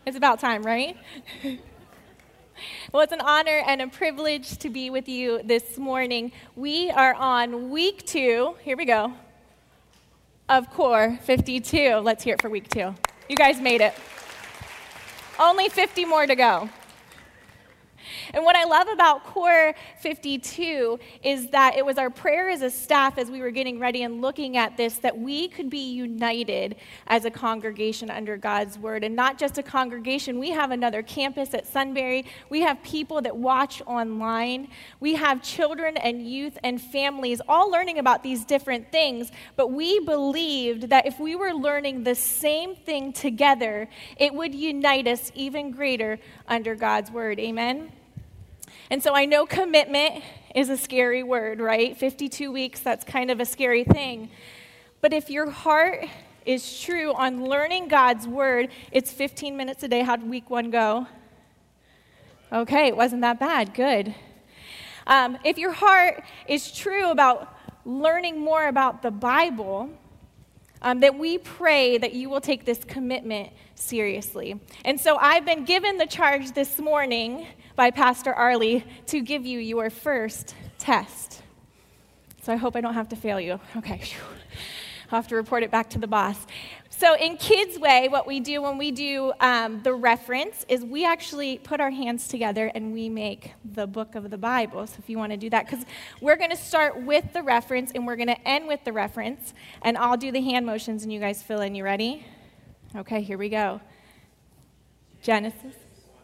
It's about time, right? Well, it's an honor and a privilege to be with you this morning. We are on week 2, here we go, of Core 52. Let's hear it for week 2. You guys made it. Only 50 more to go. And what I love about Core 52 is that it was our prayer as a staff as we were getting ready and looking at this, that we could be united as a congregation under God's word. And not just a congregation, we have another campus at Sunbury. We have people that watch online. We have children and youth and families all learning about these different things. But we believed that if we were learning the same thing together, it would unite us even greater under God's word. Amen? And so I know commitment is a scary word, right? 52 weeks, that's kind of a scary thing. But if your heart is true on learning God's word, it's 15 minutes a day. How'd week 1 go? Okay, it wasn't that bad. Good. If your heart is true about learning more about the Bible, that we pray that you will take this commitment seriously. And so I've been given the charge this morning by Pastor Arlie to give you your first test. So I hope I don't have to fail you. Okay. I'll have to report it back to the boss. So in Kids Way, what we do when we do the reference is we actually put our hands together and we make the book of the Bible. So if you want to do that, because we're going to start with the reference and we're going to end with the reference, and I'll do the hand motions and you guys fill in. You ready? Okay, here we go. Genesis.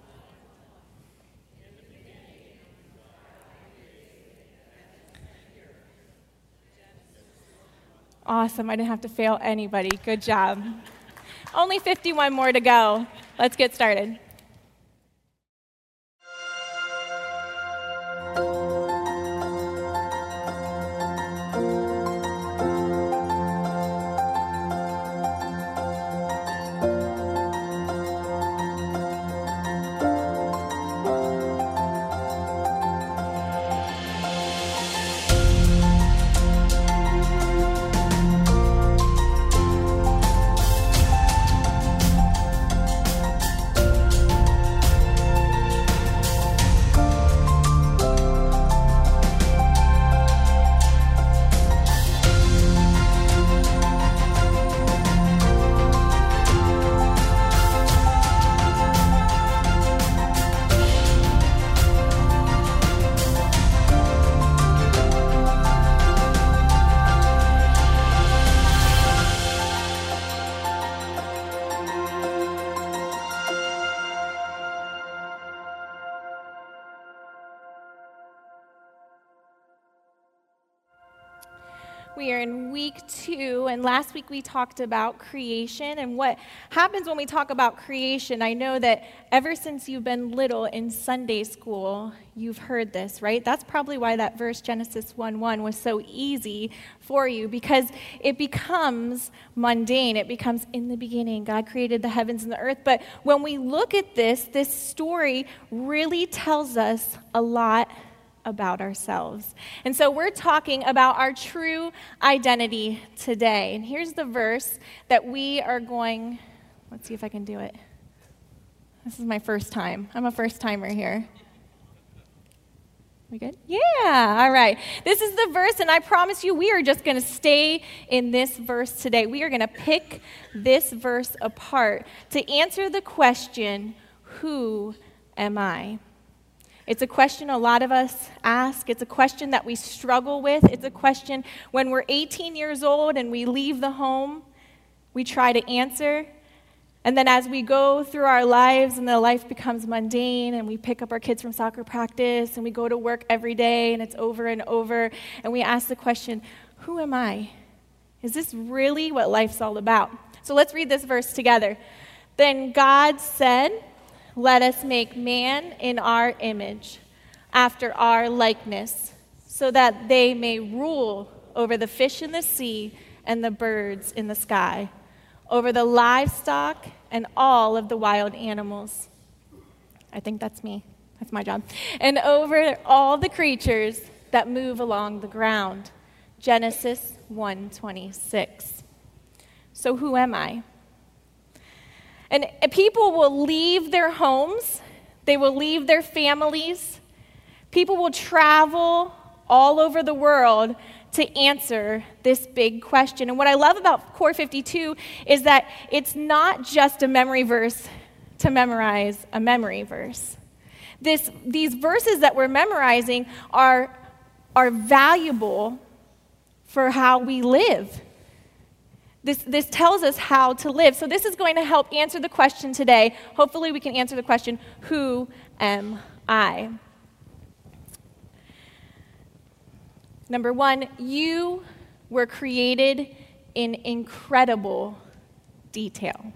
Awesome. I didn't have to fail anybody. Good job. Only 51 more to go. Let's get started. We are in week 2, and last week we talked about creation and what happens when we talk about creation. I know that ever since you've been little in Sunday school, you've heard this, right? That's probably why that verse, Genesis 1:1, was so easy for you, because it becomes mundane. It becomes, in the beginning, God created the heavens and the earth. But when we look at this story really tells us a lot about ourselves. And so we're talking about our true identity today. And here's the verse that we are going, let's see if I can do it. This is my first time. I'm a first timer here. We good? Yeah, all right. This is the verse, and I promise you we are just going to stay in this verse today. We are going to pick this verse apart to answer the question, who am I? It's a question a lot of us ask. It's a question that we struggle with. It's a question when we're 18 years old and we leave the home, we try to answer. And then as we go through our lives and the life becomes mundane and we pick up our kids from soccer practice and we go to work every day and it's over and over, and we ask the question, who am I? Is this really what life's all about? So let's read this verse together. Then God said, "Let us make man in our image, after our likeness, so that they may rule over the fish in the sea and the birds in the sky, over the livestock and all of the wild animals." I think that's me. That's my job. "And over all the creatures that move along the ground." Genesis 1:26. So who am I? And people will leave their homes, they will leave their families, people will travel all over the world to answer this big question. And what I love about Core 52 is that it's not just a memory verse to memorize a memory verse. These verses that we're memorizing are valuable for how we live. This tells us how to live. So this is going to help answer the question today. Hopefully we can answer the question, who am I? Number one, you were created in incredible detail.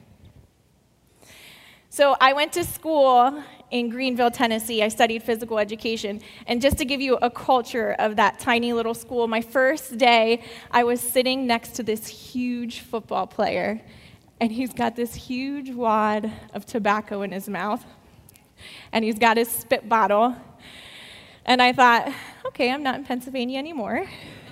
So I went to school in Greenville, Tennessee. I studied physical education. And just to give you a culture of that tiny little school, my first day, I was sitting next to this huge football player, and he's got this huge wad of tobacco in his mouth, and he's got his spit bottle. And I thought, okay, I'm not in Pennsylvania anymore.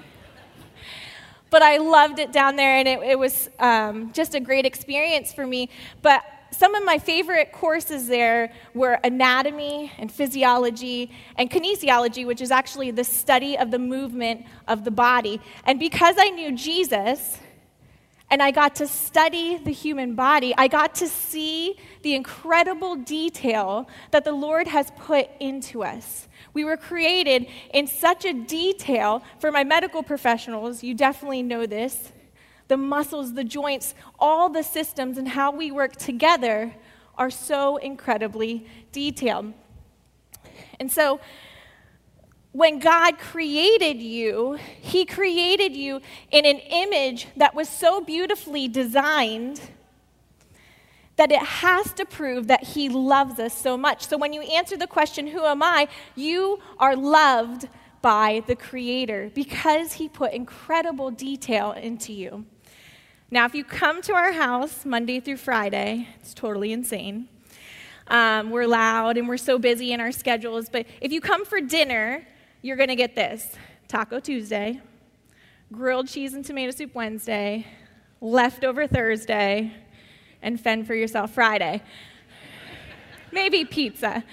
But I loved it down there, and it was just a great experience for me. But some of my favorite courses there were anatomy and physiology and kinesiology, which is actually the study of the movement of the body. And because I knew Jesus, and I got to study the human body, I got to see the incredible detail that the Lord has put into us. We were created in such a detail. For my medical professionals, you definitely know this. The muscles, the joints, all the systems and how we work together are so incredibly detailed. And so when God created you, He created you in an image that was so beautifully designed that it has to prove that He loves us so much. So when you answer the question, who am I? You are loved by the Creator because He put incredible detail into you. Now, if you come to our house Monday through Friday, it's totally insane. We're loud and we're so busy in our schedules, but if you come for dinner, you're going to get this: Taco Tuesday, grilled cheese and tomato soup Wednesday, leftover Thursday, and fend for yourself Friday. Maybe pizza.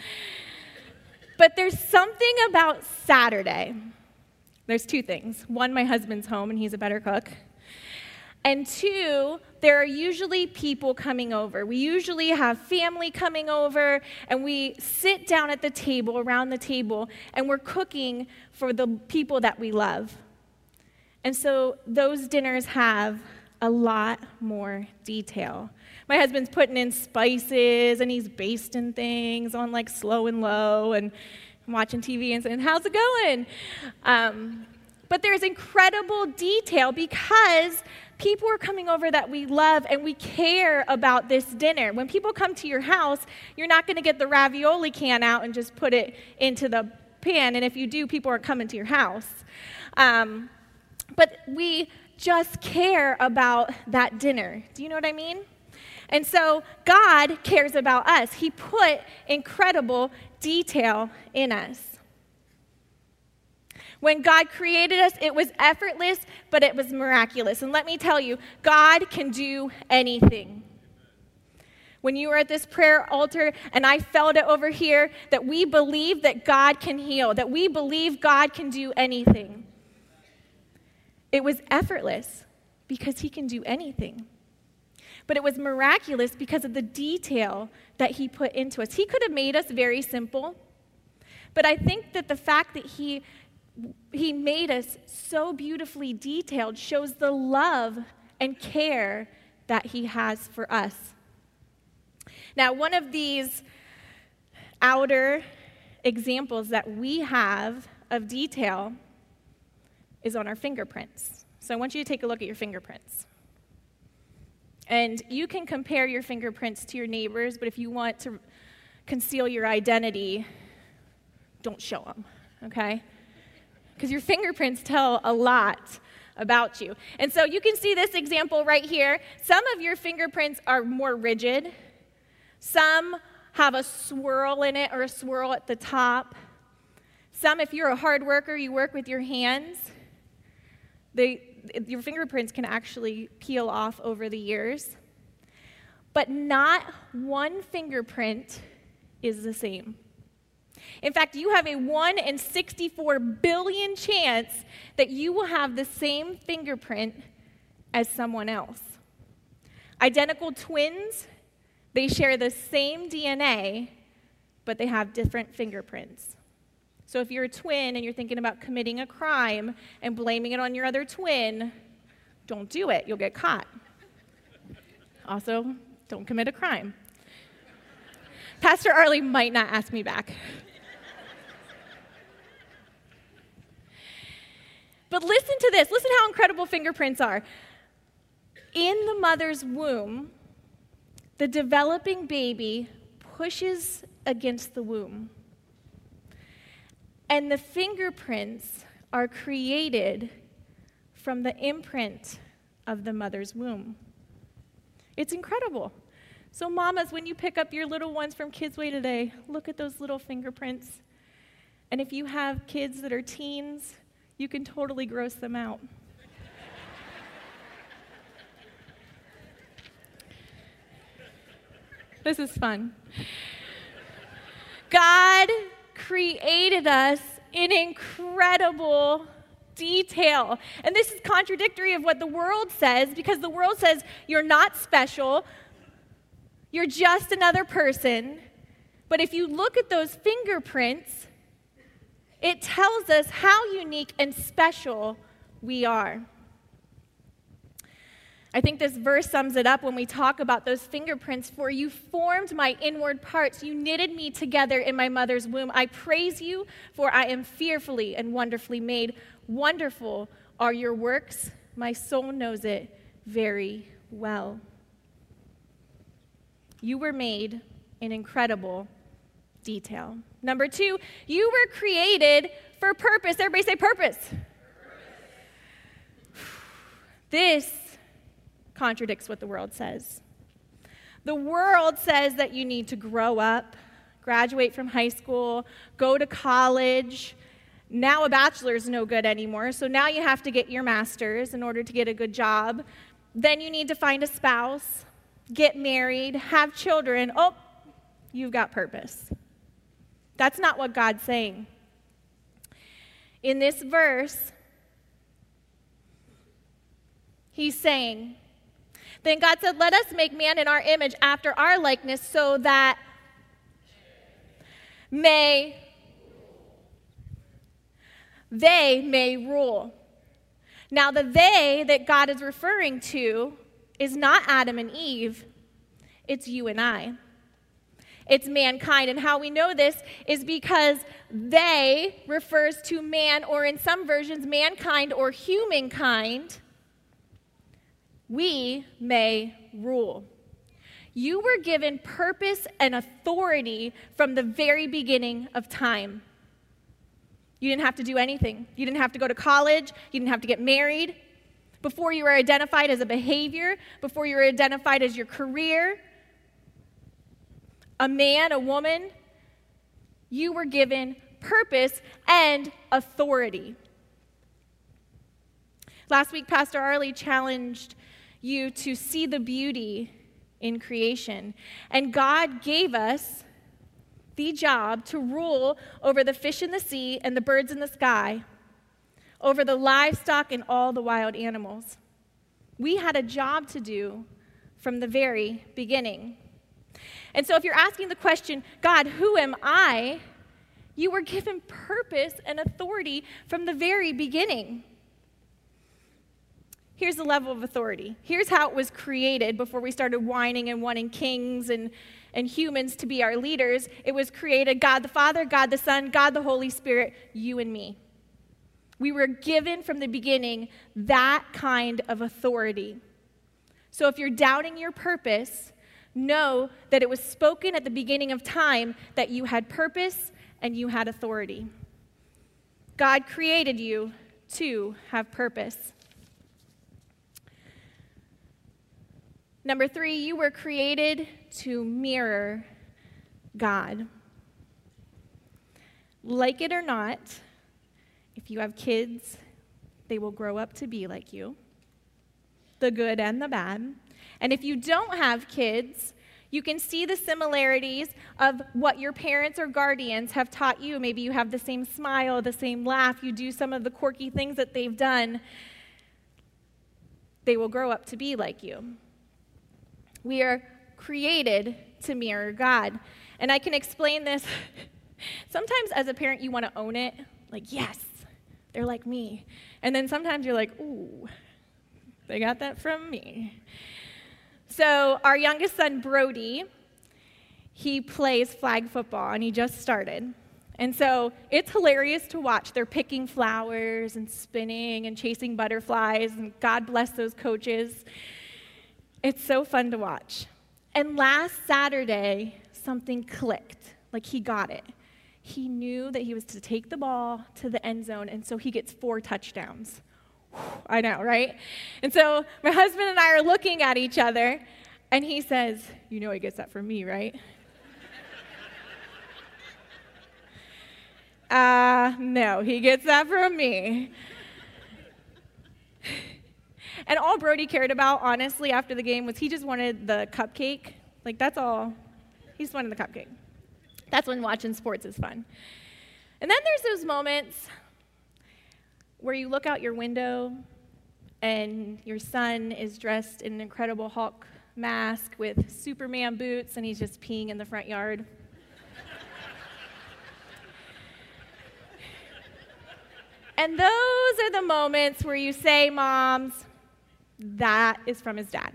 But there's something about Saturday. There's two things. One, my husband's home and he's a better cook. And two, there are usually people coming over. We usually have family coming over, and we sit down at the table, around the table, and we're cooking for the people that we love. And so those dinners have a lot more detail. My husband's putting in spices, and he's basting things on like slow and low, and I'm watching TV and saying, how's it going? But there's incredible detail because people are coming over that we love and we care about this dinner. When people come to your house, you're not going to get the ravioli can out and just put it into the pan. And if you do, people aren't coming to your house. But we just care about that dinner. Do you know what I mean? And so God cares about us. He put incredible detail in us. When God created us, it was effortless, but it was miraculous. And let me tell you, God can do anything. When you were at this prayer altar, and I felt it over here, that we believe that God can heal, that we believe God can do anything. It was effortless because He can do anything. But it was miraculous because of the detail that He put into us. He could have made us very simple, but I think that the fact that He made us so beautifully detailed shows the love and care that He has for us. Now, one of these outer examples that we have of detail is on our fingerprints. So I want you to take a look at your fingerprints. And you can compare your fingerprints to your neighbors, but if you want to conceal your identity, don't show them, okay? Because your fingerprints tell a lot about you. And so you can see this example right here. Some of your fingerprints are more rigid. Some have a swirl in it or a swirl at the top. Some, if you're a hard worker, you work with your hands, your fingerprints can actually peel off over the years. but not one fingerprint is the same. In fact, you have a 1 in 64 billion chance that you will have the same fingerprint as someone else. Identical twins, they share the same DNA, but they have different fingerprints. So if you're a twin and you're thinking about committing a crime and blaming it on your other twin, don't do it. You'll get caught. Also, don't commit a crime. Pastor Arlie might not ask me back. But listen to this. Listen how incredible fingerprints are. In the mother's womb, the developing baby pushes against the womb. And the fingerprints are created from the imprint of the mother's womb. It's incredible. So mamas, when you pick up your little ones from Kids Way today, look at those little fingerprints. And if you have kids that are teens, you can totally gross them out. This is fun. God created us in incredible detail. And this is contradictory of what the world says, because the world says you're not special, you're just another person. But if you look at those fingerprints, it tells us how unique and special we are. I think this verse sums it up when we talk about those fingerprints. For you formed my inward parts. You knitted me together in my mother's womb. I praise you, for I am fearfully and wonderfully made. Wonderful are your works. My soul knows it very well. You were made in incredible detail. Number 2, you were created for purpose. Everybody say purpose. This contradicts what the world says. The world says that you need to grow up, graduate from high school, go to college. Now a bachelor's no good anymore, so now you have to get your master's in order to get a good job. Then you need to find a spouse, get married, have children. Oh, you've got purpose. That's not what God's saying. In this verse, he's saying, then God said, let us make man in our image after our likeness so that they may rule. Now, the they that God is referring to is not Adam and Eve, it's you and I. It's mankind. And how we know this is because they refers to man, or in some versions, mankind or humankind. We may rule. You were given purpose and authority from the very beginning of time. You didn't have to do anything. You didn't have to go to college. You didn't have to get married. Before you were identified as a behavior, before you were identified as your career, a man, a woman, you were given purpose and authority. Last week, Pastor Arlie challenged you to see the beauty in creation. And God gave us the job to rule over the fish in the sea and the birds in the sky, over the livestock and all the wild animals. We had a job to do from the very beginning. And so if you're asking the question, God, who am I? You were given purpose and authority from the very beginning. Here's the level of authority. Here's how it was created before we started whining and wanting kings and humans to be our leaders. It was created God the Father, God the Son, God the Holy Spirit, you and me. We were given from the beginning that kind of authority. So if you're doubting your purpose, know that it was spoken at the beginning of time that you had purpose and you had authority. God created you to have purpose. Number 3, you were created to mirror God. Like it or not, if you have kids, they will grow up to be like you, the good and the bad. And if you don't have kids, you can see the similarities of what your parents or guardians have taught you. Maybe you have the same smile, the same laugh, you do some of the quirky things that they've done. They will grow up to be like you. We are created to mirror God. And I can explain this. Sometimes as a parent, you want to own it. Like, yes, they're like me. And then sometimes you're like, ooh, they got that from me. So our youngest son, Brody, he plays flag football, and he just started. And so it's hilarious to watch. They're picking flowers and spinning and chasing butterflies, and God bless those coaches. It's so fun to watch. And last Saturday, something clicked. Like, he got it. He knew that he was to take the ball to the end zone, and so he gets 4 touchdowns. I know, right? And so my husband and I are looking at each other, and he says, you know he gets that from me, right? No, he gets that from me. And all Brody cared about, honestly, after the game was he just wanted the cupcake. Like, that's all. He just wanted the cupcake. That's when watching sports is fun. And then there's those moments where you look out your window and your son is dressed in an Incredible Hulk mask with Superman boots, and he's just peeing in the front yard. And those are the moments where you say, moms, that is from his dad.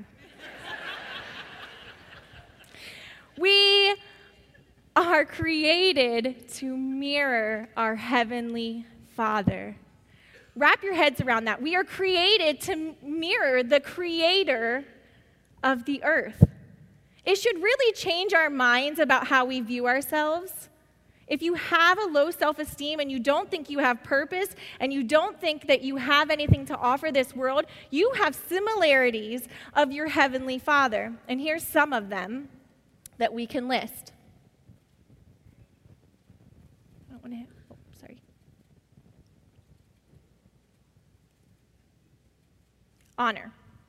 We are created to mirror our Heavenly Father. Wrap your heads around that. We are created to mirror the Creator of the earth. It should really change our minds about how we view ourselves. If you have a low self-esteem and you don't think you have purpose and you don't think that you have anything to offer this world, you have similarities of your Heavenly Father. And here's some of them that we can list. I don't want to hit, sorry. Honor.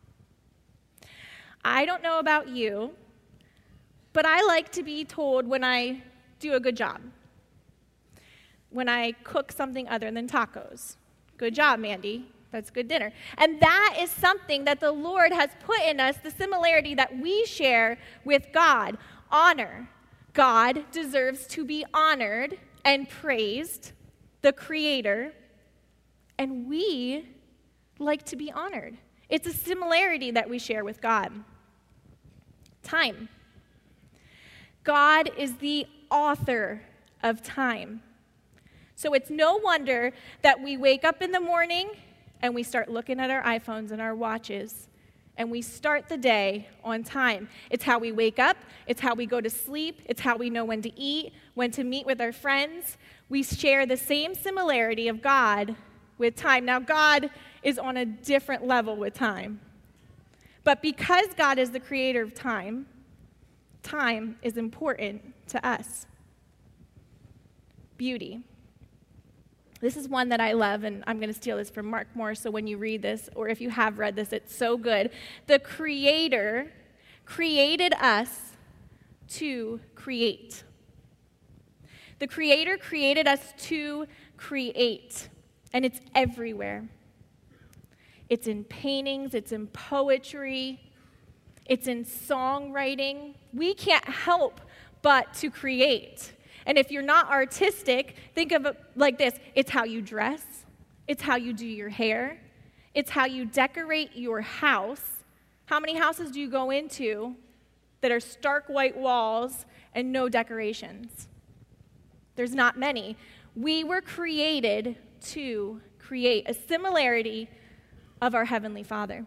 I don't know about you, but I like to be told when I do a good job. When I cook something other than tacos. Good job, Mandy. That's good dinner. And that is something that the Lord has put in us, the similarity that we share with God. Honor. God deserves to be honored and praised, the Creator, and we like to be honored. It's a similarity that we share with God. Time. God is the author of time. So it's no wonder that we wake up in the morning and we start looking at our iPhones and our watches, and we start the day on time. It's how we wake up. It's how we go to sleep. It's how we know when to eat, when to meet with our friends. We share the same similarity of God with time. Now, God is on a different level with time. But because God is the creator of time, time is important to us. Beauty. This is one that I love, and I'm going to steal this from Mark Moore, so when you read this, or if you have read this, it's so good. The Creator created us to create. The Creator created us to create, and it's everywhere. It's in paintings, it's in poetry, it's in songwriting. We can't help but to create. And if you're not artistic, think of it like this. It's how you dress. It's how you do your hair. It's how you decorate your house. How many houses do you go into that are stark white walls and no decorations? There's not many. We were created to create a similarity of our Heavenly Father.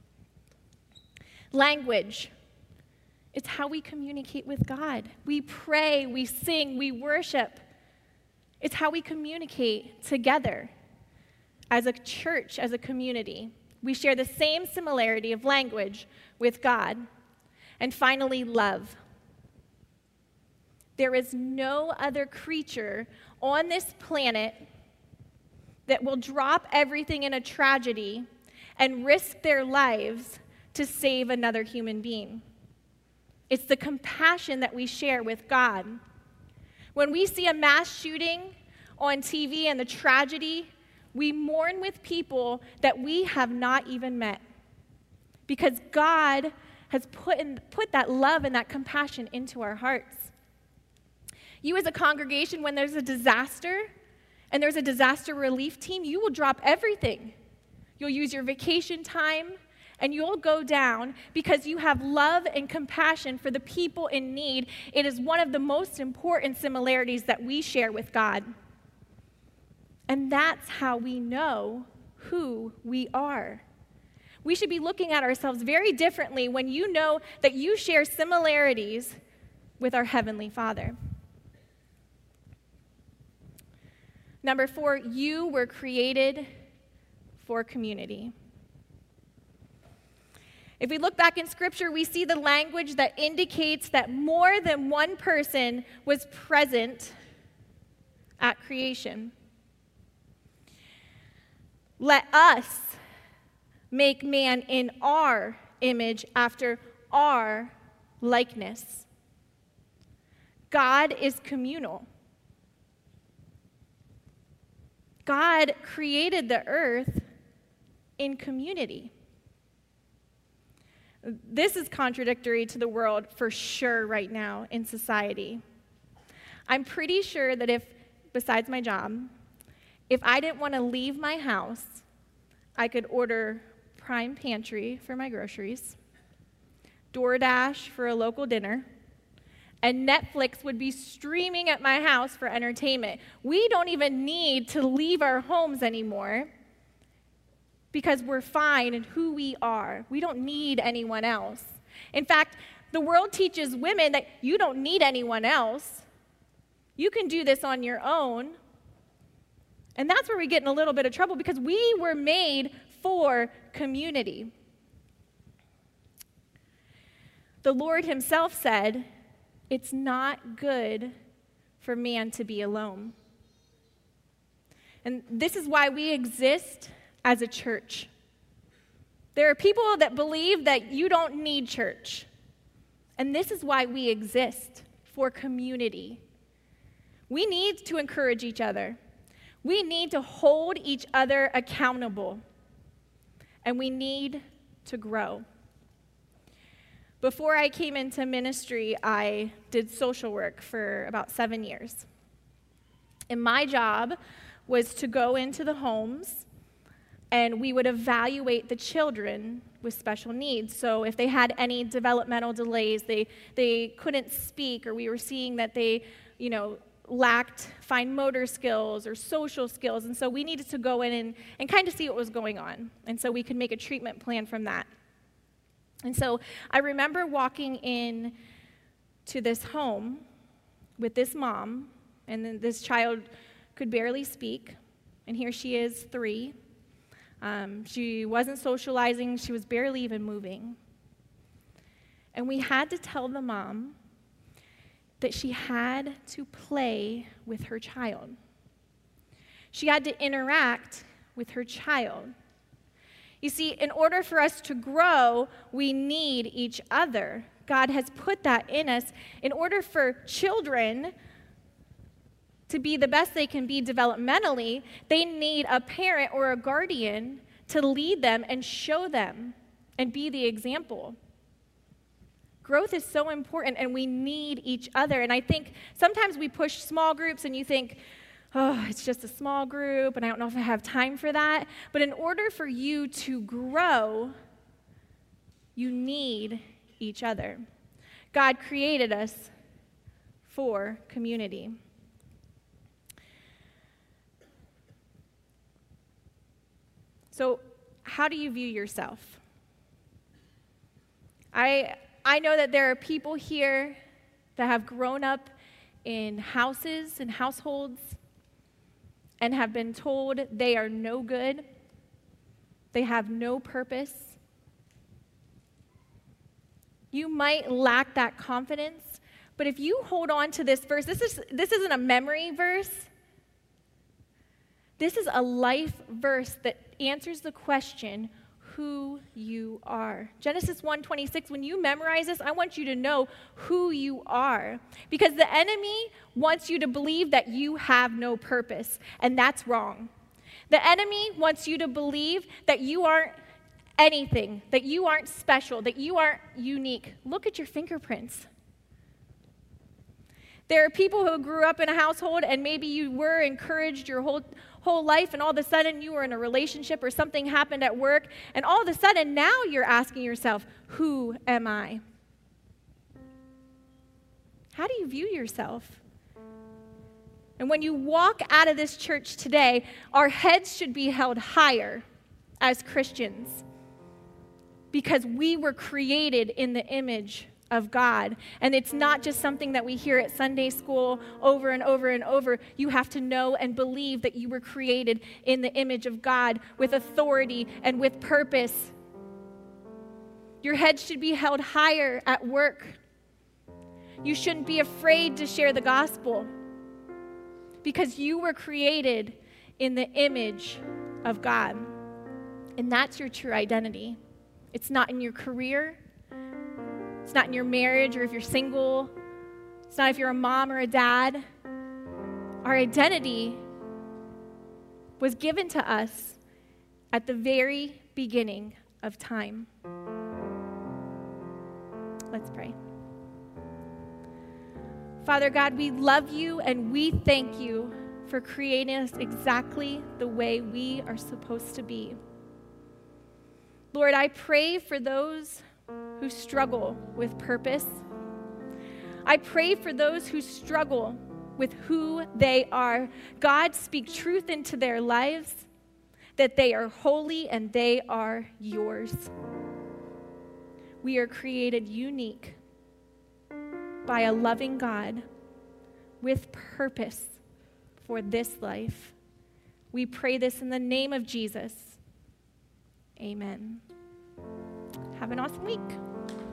Language. It's how we communicate with God. We pray, we sing, we worship. It's how we communicate together as a church, as a community. We share the same similarity of language with God. And finally, love. There is no other creature on this planet that will drop everything in a tragedy and risk their lives to save another human being. It's the compassion that we share with God. When we see a mass shooting on TV and the tragedy, we mourn with people that we have not even met, because God has put that love and that compassion into our hearts. You as a congregation, when there's a disaster and there's a disaster relief team, you will drop everything. You'll use your vacation time and you'll go down because you have love and compassion for the people in need. It is one of the most important similarities that we share with God. And that's how we know who we are. We should be looking at ourselves very differently when you know that you share similarities with our Heavenly Father. Number 4, you were created for community. If we look back in Scripture, we see the language that indicates that more than one person was present at creation. Let us make man in our image after our likeness. God is communal. God created the earth in community. This is contradictory to the world for sure right now in society. I'm pretty sure that besides my job, if I didn't want to leave my house, I could order Prime Pantry for my groceries, DoorDash for a local dinner, and Netflix would be streaming at my house for entertainment. We don't even need to leave our homes anymore because we're fine in who we are. We don't need anyone else. In fact, the world teaches women that you don't need anyone else. You can do this on your own. And that's where we get in a little bit of trouble because we were made for community. The Lord himself said, "It's not good for man to be alone." And this is why we exist as a church. There are people that believe that you don't need church. And this is why we exist, for community. We need to encourage each other. We need to hold each other accountable. And we need to grow. Before I came into ministry, I did social work for about 7 years. And my job was to go into the homes and we would evaluate the children with special needs. So if they had any developmental delays, they couldn't speak, or we were seeing that they, lacked fine motor skills or social skills. And so we needed to go in and kind of see what was going on. And so we could make a treatment plan from that. And so I remember walking in to this home with this mom, and then this child could barely speak, and here she is, 3. She wasn't socializing, she was barely even moving. And we had to tell the mom that she had to play with her child. She had to interact with her child. You see, in order for us to grow, we need each other. God has put that in us. In order for children to be the best they can be developmentally, they need a parent or a guardian to lead them and show them and be the example. Growth is so important, and we need each other. And I think sometimes we push small groups, and you think, oh, it's just a small group, and I don't know if I have time for that. But in order for you to grow, you need each other. God created us for community. So, how do you view yourself? I know that there are people here that have grown up in houses and households and have been told they are no good, they have no purpose. You might lack that confidence, but if you hold on to this verse, this isn't a memory verse. This is a life verse that answers the question, who you are. Genesis 1:26, when you memorize this, I want you to know who you are. Because the enemy wants you to believe that you have no purpose, and that's wrong. The enemy wants you to believe that you aren't anything, that you aren't special, that you aren't unique. Look at your fingerprints. There are people who grew up in a household and maybe you were encouraged your whole life, and all of a sudden you were in a relationship or something happened at work, and all of a sudden now you're asking yourself, who am I? How do you view yourself? And when you walk out of this church today, our heads should be held higher as Christians because we were created in the image of God. And it's not just something that we hear at Sunday school over and over and over. You have to know and believe that you were created in the image of God with authority and with purpose. Your head should be held higher at work. You shouldn't be afraid to share the gospel because you were created in the image of God. And that's your true identity. It's not in your career. It's not in your marriage or if you're single. It's not if you're a mom or a dad. Our identity was given to us at the very beginning of time. Let's pray. Father God, we love you and we thank you for creating us exactly the way we are supposed to be. Lord, I pray for those who struggle with purpose. I pray for those who struggle with who they are. God, speak truth into their lives, that they are holy and they are yours. We are created unique by a loving God with purpose for this life. We pray this in the name of Jesus. Amen. Have an awesome week.